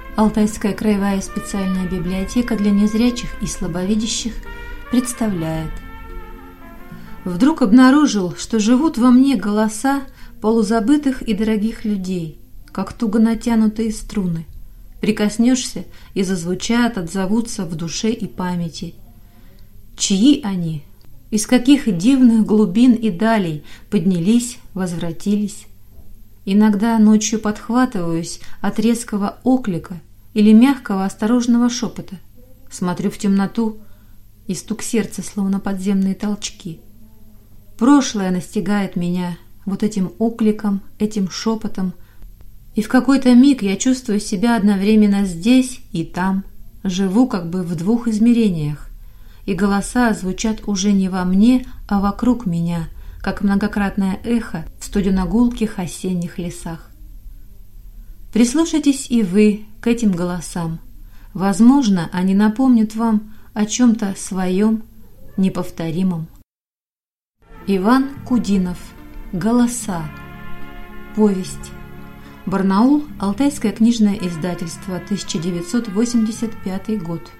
Алтайская краевая специальная библиотека для незрячих и слабовидящих представляет. Вдруг обнаружил, что живут во мне голоса полузабытых и дорогих людей, как туго натянутые струны. Прикоснешься, и зазвучат, отзовутся в душе и памяти. Чьи они? Из каких дивных глубин и далей поднялись, возвратились? Иногда ночью подхватываюсь от резкого оклика или мягкого осторожного шепота. Смотрю в темноту, и стук сердца, словно подземные толчки. Прошлое настигает меня вот этим окликом, этим шепотом, и в какой-то миг я чувствую себя одновременно здесь и там, живу как бы в двух измерениях, и голоса звучат уже не во мне, а вокруг меня, как многократное эхо в студено-гулких осенних лесах. Прислушайтесь и вы к этим голосам. Возможно, они напомнят вам о чем-то своем, неповторимом. Иван Кудинов. Голоса. Повесть. Барнаул. Алтайское книжное издательство. 1985 год.